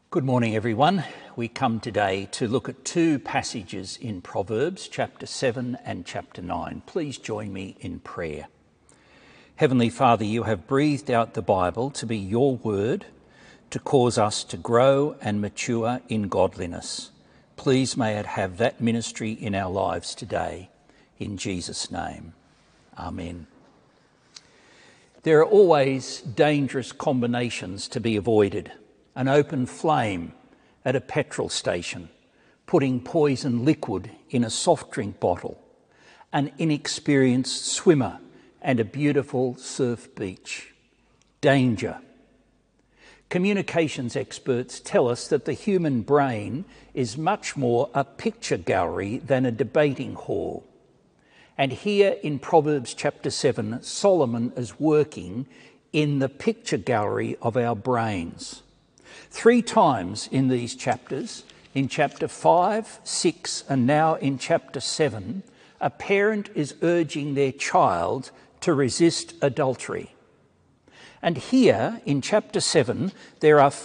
Good morning, everyone. We come today to look at two passages in Proverbs, chapter 7 and chapter 9. Please join me in prayer. Heavenly Father, you have breathed out the Bible to be your word, to cause us to grow and mature in godliness. Please may it have that ministry in our lives today. In Jesus' name, amen. There are always dangerous combinations to be avoided. An open flame at a petrol station, putting poison liquid in a soft drink bottle, an inexperienced swimmer and a beautiful surf beach. Danger. Communications experts tell us that the human brain is much more a picture gallery than a debating hall. And here in Proverbs chapter 7, Solomon is working in the picture gallery of our brains. 3 times in these chapters, in chapter 5, 6, and now in chapter 7, a parent is urging their child to resist adultery. And here in chapter 7, there are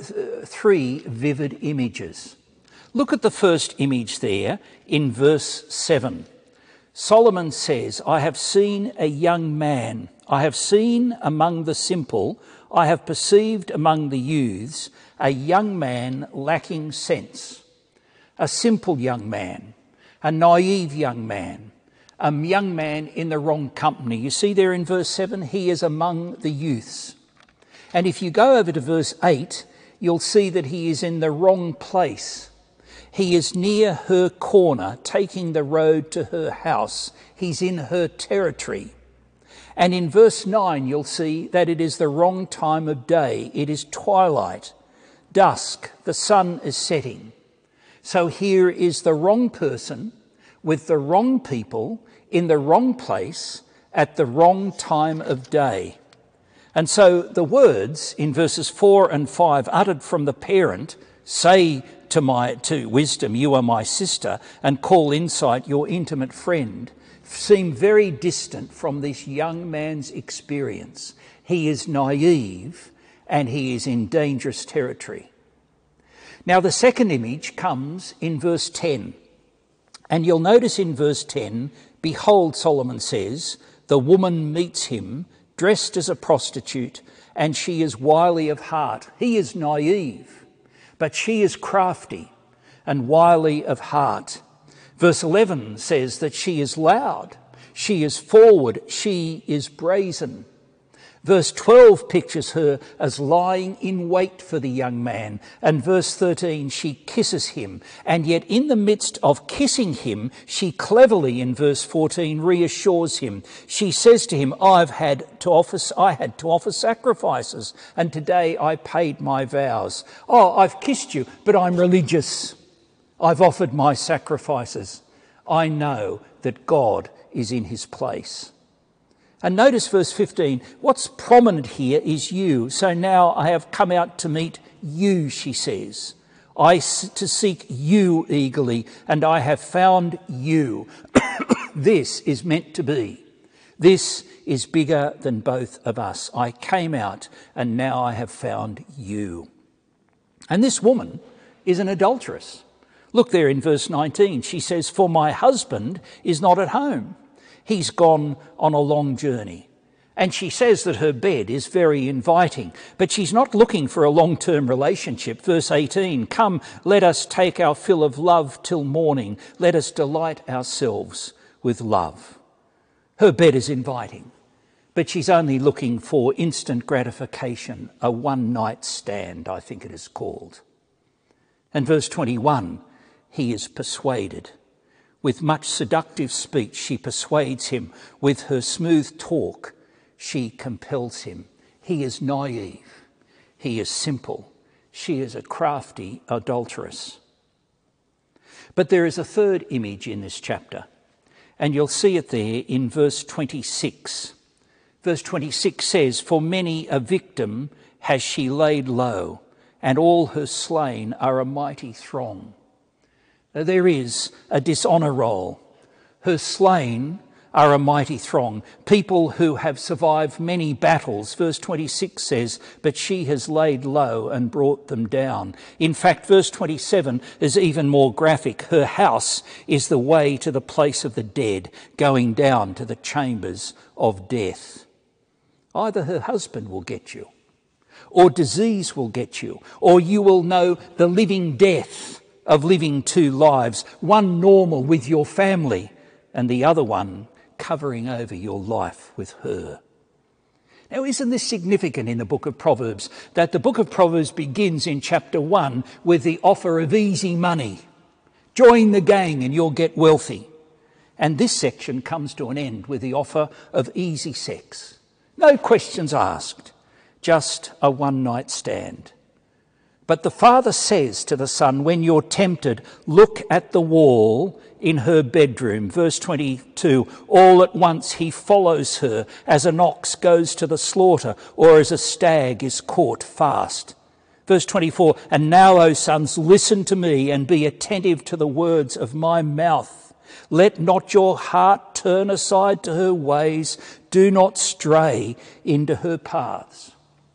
3 vivid images. Look at the first image there in verse 7. Solomon says, I have seen a young man. I have seen among the simple, I have perceived among the youths, a young man lacking sense, a simple young man, a naive young man, a young man in the wrong company. You see there in verse 7, he is among the youths. And if you go over to verse 8, you'll see that he is in the wrong place. He is near her corner, taking the road to her house. He's in her territory. And in verse 9, you'll see that it is the wrong time of day. It is twilight, dusk, the sun is setting. So here is the wrong person with the wrong people in the wrong place at the wrong time of day. And so the words in verses 4 and 5 uttered from the parent, say to wisdom, you are my sister, and call insight your intimate friend, seem very distant from this young man's experience. He is naive and he is in dangerous territory. Now the second image comes in verse 10. And you'll notice in verse 10, behold, Solomon says, the woman meets him dressed as a prostitute, and she is wily of heart. He is naive, but she is crafty and wily of heart. Verse 11 says that she is loud, she is forward, she is brazen. Verse 12 pictures her as lying in wait for the young man. And verse 13, she kisses him. And yet in the midst of kissing him, she cleverly, in verse 14, reassures him. She says to him, I had to offer sacrifices, and today I paid my vows. Oh, I've kissed you, but I'm religious. I've offered my sacrifices. I know that God is in his place. And notice verse 15, what's prominent here is you. So now I have come out to meet you, she says. To seek you eagerly, and I have found you. This is meant to be. This is bigger than both of us. I came out and now I have found you. And this woman is an adulteress. Look there in verse 19. She says, for my husband is not at home. He's gone on a long journey. And she says that her bed is very inviting, but she's not looking for a long-term relationship. Verse 18, come, let us take our fill of love till morning. Let us delight ourselves with love. Her bed is inviting, but she's only looking for instant gratification, a one-night stand, I think it is called. And verse 21, he is persuaded. With much seductive speech, she persuades him. With her smooth talk, she compels him. He is naive. He is simple. She is a crafty adulteress. But there is a third image in this chapter, and you'll see it there in verse 26. Verse 26 says, for many a victim has she laid low, and all her slain are a mighty throng. There is a dishonour roll. Her slain are a mighty throng, people who have survived many battles. Verse 26 says, but she has laid low and brought them down. In fact, verse 27 is even more graphic. Her house is the way to the place of the dead, going down to the chambers of death. Either her husband will get you, or disease will get you, or you will know the living death of living two lives, one normal with your family and the other one covering over your life with her. Now, isn't this significant in the book of Proverbs, that the book of Proverbs begins in chapter 1 with the offer of easy money? Join the gang and you'll get wealthy. And this section comes to an end with the offer of easy sex. No questions asked, just a one-night stand. But the father says to the son, when you're tempted, look at the wall in her bedroom. Verse 22, all at once he follows her as an ox goes to the slaughter or as a stag is caught fast. Verse 24, and now, O sons, listen to me and be attentive to the words of my mouth. Let not your heart turn aside to her ways. Do not stray into her paths.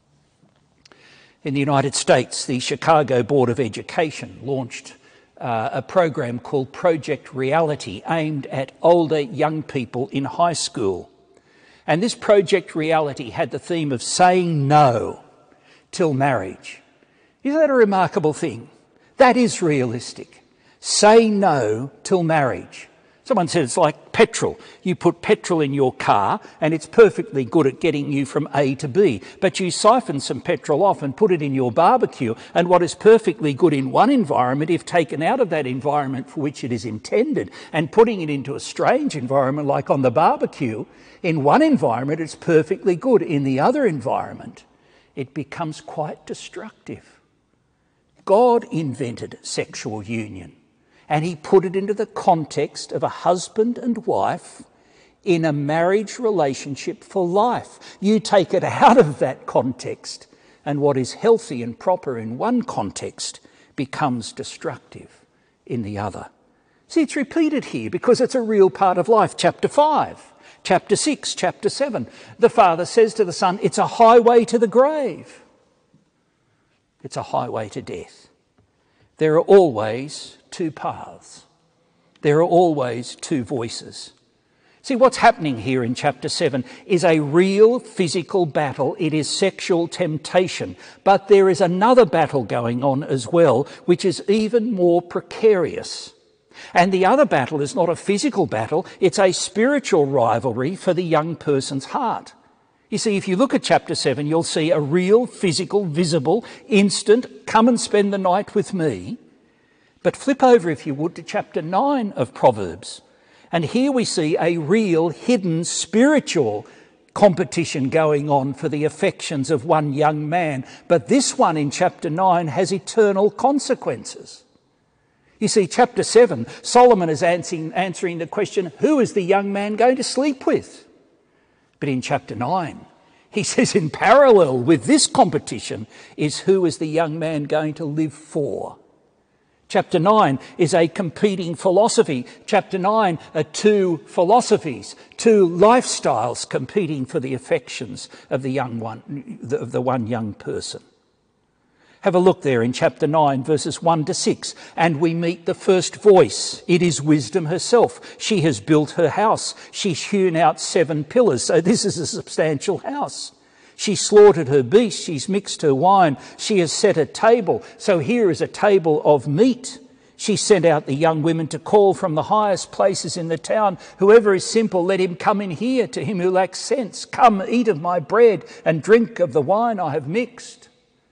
In the United States, the Chicago Board of Education launched a program called Project Reality, aimed at older young people in high school. And this Project Reality had the theme of saying no till marriage. Isn't that a remarkable thing? That is realistic. Say no till marriage. Someone said it's like petrol. You put petrol in your car and it's perfectly good at getting you from A to B. But you siphon some petrol off and put it in your barbecue, and what is perfectly good in one environment, if taken out of that environment for which it is intended and putting it into a strange environment like on the barbecue, in one environment it's perfectly good. In the other environment, it becomes quite destructive. God invented sexual union. And he put it into the context of a husband and wife in a marriage relationship for life. You take it out of that context, and what is healthy and proper in one context becomes destructive in the other. See, it's repeated here because it's a real part of life. Chapter 5, chapter 6, chapter 7. The father says to the son, it's a highway to the grave. It's a highway to death. There are always two paths. There are always two voices. See, what's happening here in chapter 7 is a real physical battle. It is sexual temptation. But there is another battle going on as well, which is even more precarious. And the other battle is not a physical battle. It's a spiritual rivalry for the young person's heart. You see, if you look at chapter 7, you'll see a real, physical, visible, instant, come and spend the night with me. But flip over, if you would, to chapter 9 of Proverbs. And here we see a real, hidden, spiritual competition going on for the affections of one young man. But this one in chapter 9 has eternal consequences. You see, chapter 7, Solomon is answering the question, who is the young man going to sleep with? But in chapter 9, he says in parallel with this competition is who is the young man going to live for? Chapter 9 is a competing philosophy. Chapter 9 are two philosophies, two lifestyles competing for the affections of the one young person. Have a look there in chapter 9, verses 1 to 6, and we meet the first voice. It is wisdom herself. She has built her house. She's hewn out 7 pillars, so this is a substantial house. She slaughtered her beasts, she's mixed her wine, she has set a table. So here is a table of meat. She sent out the young women to call from the highest places in the town, whoever is simple, let him come in here. To him who lacks sense, come, eat of my bread and drink of the wine I have mixed.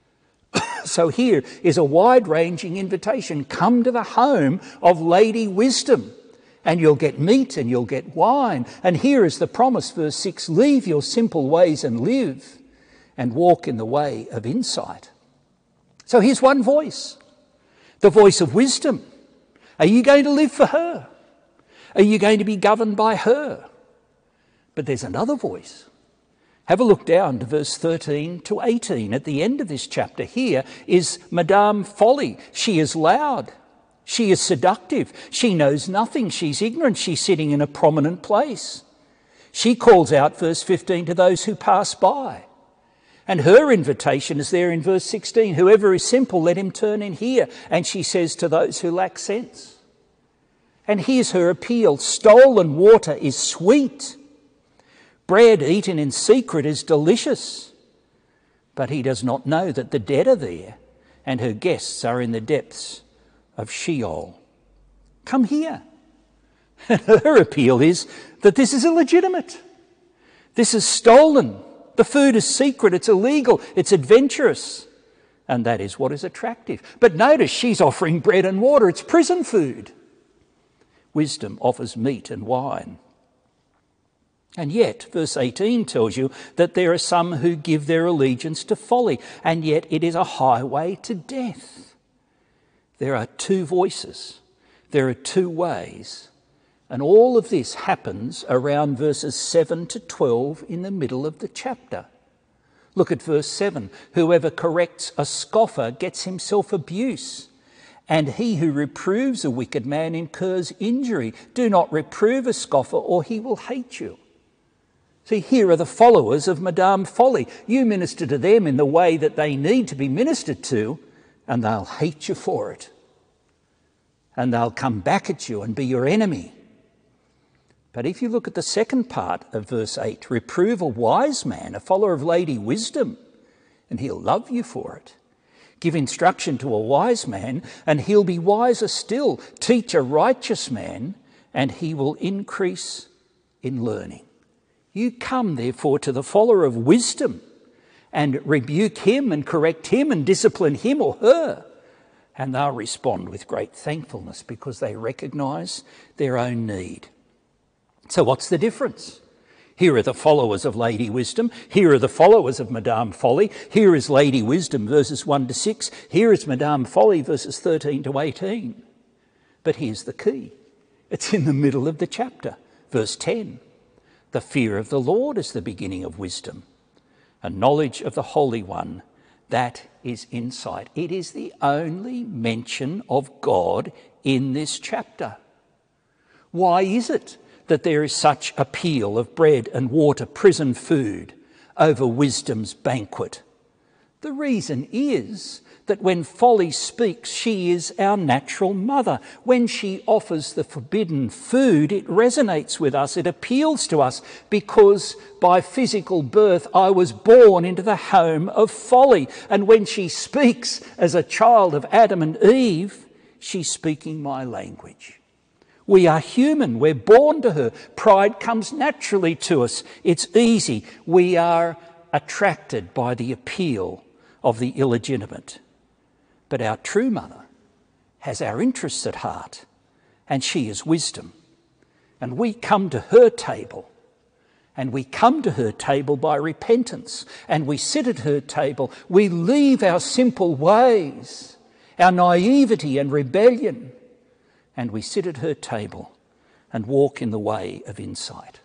So here is a wide-ranging invitation. Come to the home of Lady Wisdom, and you'll get meat and you'll get wine. And here is the promise, verse 6, leave your simple ways and live, and walk in the way of insight. So here's one voice, the voice of wisdom. Are you going to live for her? Are you going to be governed by her? But there's another voice. Have a look down to verse 13 to 18. At the end of this chapter, here is Madame Folly. She is loud. She is seductive. She knows nothing. She's ignorant. She's sitting in a prominent place. She calls out, verse 15, to those who pass by. And her invitation is there in verse 16. Whoever is simple, let him turn in here. And she says to those who lack sense. And here's her appeal. Stolen water is sweet. Bread eaten in secret is delicious. But he does not know that the dead are there, and her guests are in the depths of Sheol. Come here. And her appeal is that this is illegitimate. This is stolen. The food is secret, it's illegal, it's adventurous. And that is what is attractive. But notice she's offering bread and water. It's prison food. Wisdom offers meat and wine. And yet, verse 18 tells you that there are some who give their allegiance to folly, and yet it is a highway to death. There are two voices. There are two ways. And all of this happens around verses 7 to 12 in the middle of the chapter. Look at verse 7. Whoever corrects a scoffer gets himself abuse, and he who reproves a wicked man incurs injury. Do not reprove a scoffer, or he will hate you. See, here are the followers of Madame Folly. You minister to them in the way that they need to be ministered to, and they'll hate you for it. And they'll come back at you and be your enemy. But if you look at the second part of verse 8, reprove a wise man, a follower of Lady Wisdom, and he'll love you for it. Give instruction to a wise man, and he'll be wiser still. Teach a righteous man, and he will increase in learning. You come, therefore, to the follower of wisdom and rebuke him and correct him and discipline him or her, and they'll respond with great thankfulness because they recognise their own need. So what's the difference? Here are the followers of Lady Wisdom. Here are the followers of Madame Folly. Here is Lady Wisdom, verses 1 to 6. Here is Madame Folly, verses 13 to 18. But here's the key. It's in the middle of the chapter, verse 10. The fear of the Lord is the beginning of wisdom, and knowledge of the Holy One, that is insight. It is the only mention of God in this chapter. Why is it that there is such appeal of bread and water, prison food, over wisdom's banquet? The reason is that when Folly speaks, she is our natural mother. When she offers the forbidden food, it resonates with us, it appeals to us, because by physical birth I was born into the home of folly. And when she speaks as a child of Adam and Eve, she's speaking my language. We are human. We're born to her. Pride comes naturally to us. It's easy. We are attracted by the appeal of the illegitimate. But our true mother has our interests at heart, and she is wisdom. And we come to her table, and we come to her table by repentance, and we sit at her table. We leave our simple ways, our naivety and rebellion, and we sit at her table and walk in the way of insight.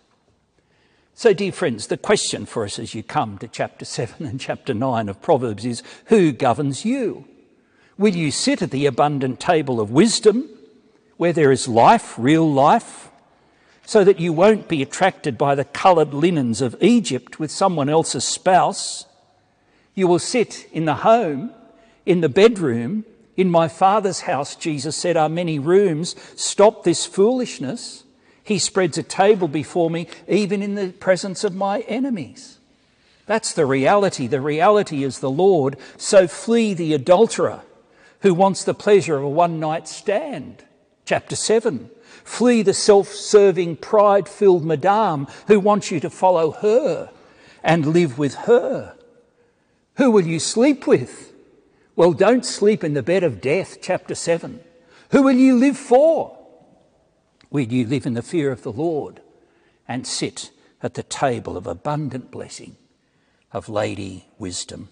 So, dear friends, the question for us as you come to chapter 7 and chapter 9 of Proverbs is, who governs you? Will you sit at the abundant table of wisdom, where there is life, real life, so that you won't be attracted by the coloured linens of Egypt with someone else's spouse? You will sit in the home, in the bedroom. In my Father's house, Jesus said, are many rooms. Stop this foolishness. He spreads a table before me, even in the presence of my enemies. That's the reality. The reality is the Lord. So flee the adulterer who wants the pleasure of a one-night stand. Chapter 7. Flee the self-serving, pride-filled madame who wants you to follow her and live with her. Who will you sleep with? Well, don't sleep in the bed of death, chapter 7. Who will you live for? Will you live in the fear of the Lord and sit at the table of abundant blessing of Lady Wisdom?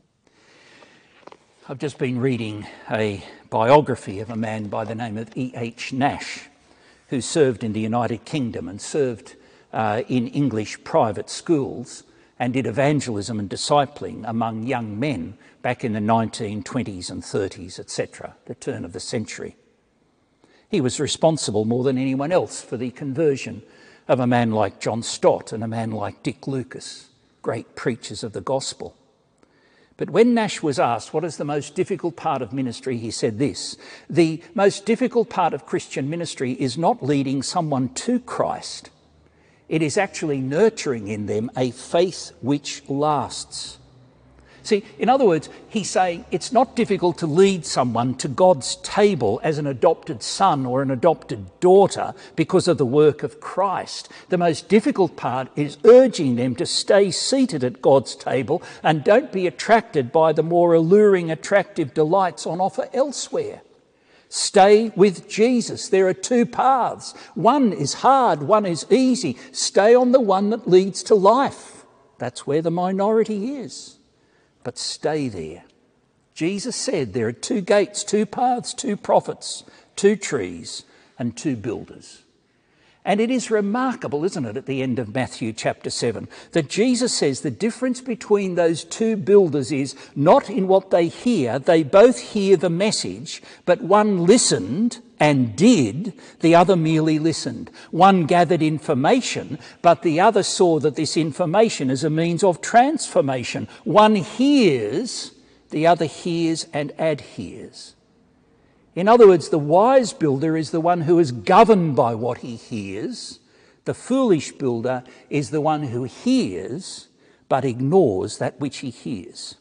I've just been reading a biography of a man by the name of E.H. Nash, who served in the United Kingdom and served in English private schools and did evangelism and discipling among young men back in the 1920s and 30s, etc., the turn of the century. He was responsible more than anyone else for the conversion of a man like John Stott and a man like Dick Lucas, great preachers of the gospel. But when Nash was asked what is the most difficult part of ministry, he said this: the most difficult part of Christian ministry is not leading someone to Christ. It is actually nurturing in them a faith which lasts. See, in other words, he's saying it's not difficult to lead someone to God's table as an adopted son or an adopted daughter because of the work of Christ. The most difficult part is urging them to stay seated at God's table and don't be attracted by the more alluring, attractive delights on offer elsewhere. Stay with Jesus. There are two paths. One is hard, one is easy. Stay on the one that leads to life. That's where the minority is. But stay there. Jesus said there are two gates, two paths, two prophets, two trees, and two builders. And it is remarkable, isn't it, at the end of Matthew chapter 7, that Jesus says the difference between those two builders is not in what they hear. They both hear the message, but one listened and did, the other merely listened. One gathered information, but the other saw that this information is a means of transformation. One hears, the other hears and adheres. In other words, the wise builder is the one who is governed by what he hears. The foolish builder is the one who hears but ignores that which he hears.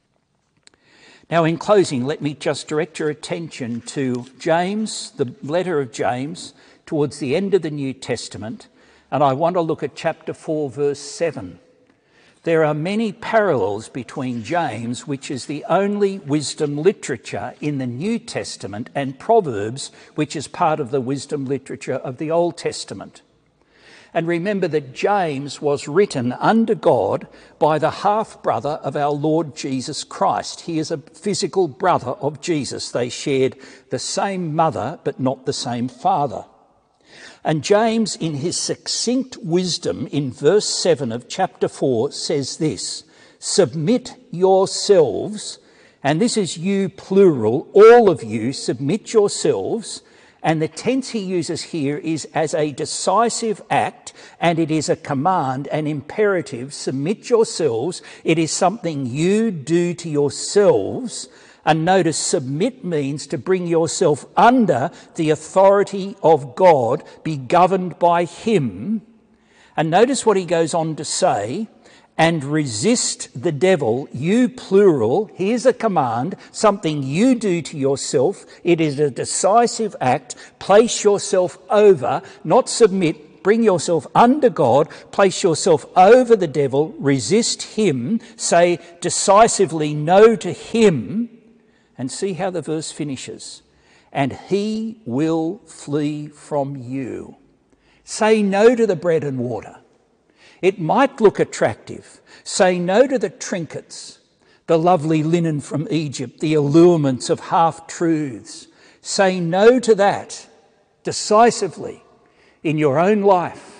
Now, in closing, let me just direct your attention to James, the letter of James, towards the end of the New Testament, and I want to look at chapter 4, verse 7. There are many parallels between James, which is the only wisdom literature in the New Testament, and Proverbs, which is part of the wisdom literature of the Old Testament. And remember that James was written under God by the half-brother of our Lord Jesus Christ. He is a physical brother of Jesus. They shared the same mother, but not the same father. And James, in his succinct wisdom in verse 7 of chapter 4, says this: submit yourselves, and this is you plural, all of you, submit yourselves. And the tense he uses here is as a decisive act, and it is a command, an imperative. Submit yourselves. It is something you do to yourselves. And notice, submit means to bring yourself under the authority of God, be governed by him. And notice what he goes on to say: and resist the devil, you plural. Here's a command, something you do to yourself. It is a decisive act. Place yourself over, not submit. Bring yourself under God. Place yourself over the devil. Resist him. Say decisively no to him. And see how the verse finishes. And he will flee from you. Say no to the bread and water. It might look attractive. Say no to the trinkets, the lovely linen from Egypt, the allurements of half-truths. Say no to that decisively in your own life.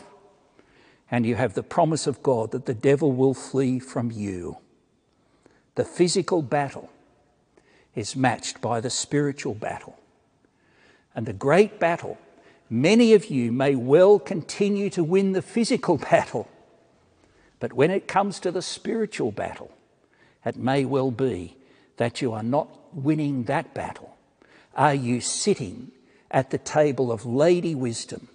And you have the promise of God that the devil will flee from you. The physical battle is matched by the spiritual battle. And the great battle, many of you may well continue to win the physical battle, but when it comes to the spiritual battle, it may well be that you are not winning that battle. Are you sitting at the table of Lady Wisdom?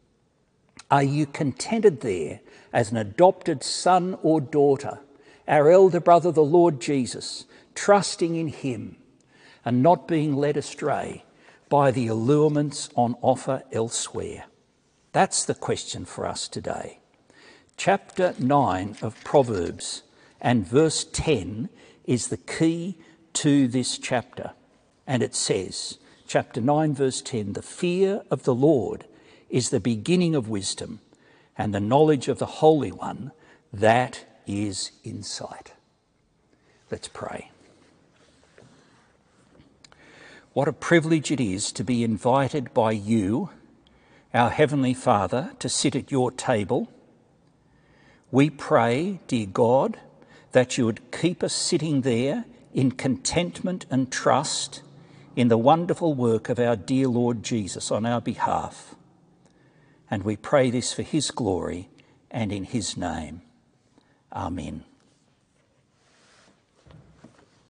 Are you contented there as an adopted son or daughter, our elder brother, the Lord Jesus, trusting in him and not being led astray by the allurements on offer elsewhere? That's the question for us today. Chapter 9 of Proverbs and verse 10 is the key to this chapter. And it says, chapter 9 verse 10, the fear of the Lord is the beginning of wisdom, and the knowledge of the Holy One, that is insight. Let's pray. What a privilege it is to be invited by you, our Heavenly Father, to sit at your table. We pray, dear God, that you would keep us sitting there in contentment and trust in the wonderful work of our dear Lord Jesus on our behalf. And we pray this for his glory and in his name. Amen.